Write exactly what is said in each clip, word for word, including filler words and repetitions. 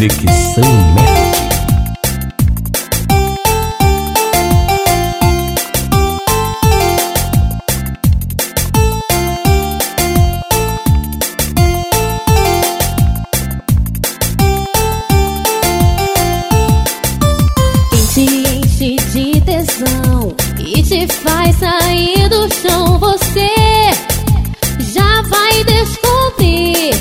Conexão Melody. Quem te enche de tesão e te faz sair do chão, você já vai descobrir.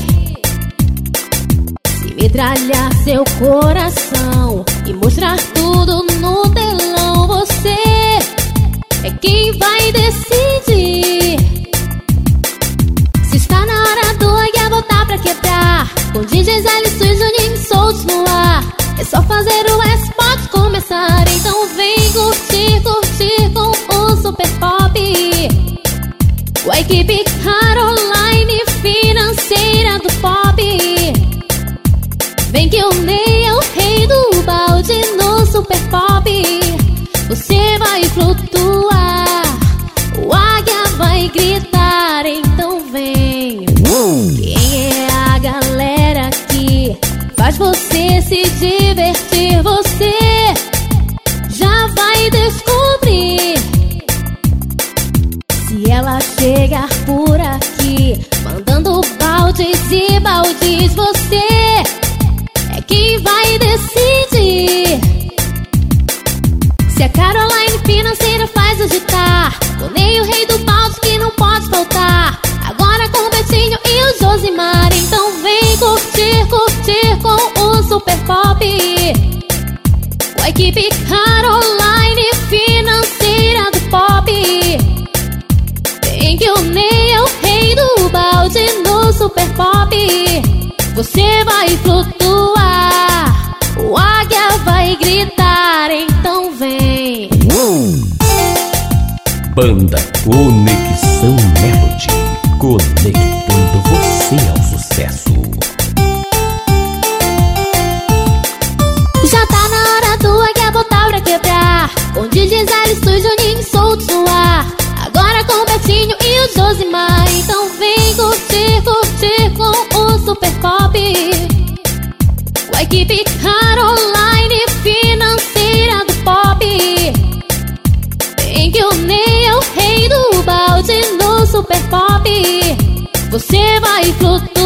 Se metralhar seu coração e mostrar tudo no telão, você é quem vai decidir. Se está na hora do águia voltar pra quebrar, com D Js Alisson e Juninho soltos no ar, é só fazer o S-Pop começar. Então vem curtir, curtir com o Super Pop, com a equipe Caroline, financeira do pop. Vem que o Ney é o rei do balde no Super Pop. Você vai flutuar, o águia vai gritar. Então vem. Quem é a galera que faz você se divertir? Você já vai descobrir. Se ela chegar por aqui mandando baldes e baldes, você é quem vai decidir. Se a Caroline financeira faz agitar, o Ney o rei do balde que não pode faltar, agora com o Betinho e o Josimar. Então vem curtir, curtir com o Super Pop, com a equipe Caroline, financeira do pop. Vem que o Ney é o rei do balde no Super Pop. Você vai flutuar, o águia vai gritar. Então vem. Banda Conexão Melody, conectando você ao sucesso. Já tá na hora do águia voltar pra quebrar, com D Js Alisson e Juninho soltos no ar, agora com o Betinho e o Josimar. Então vem curtir, curtir com o Super Pop, com a equipe Caroline, financeira do pop. Vem que o Ney é o rei do balde no Super Pop. Você vai flutuar,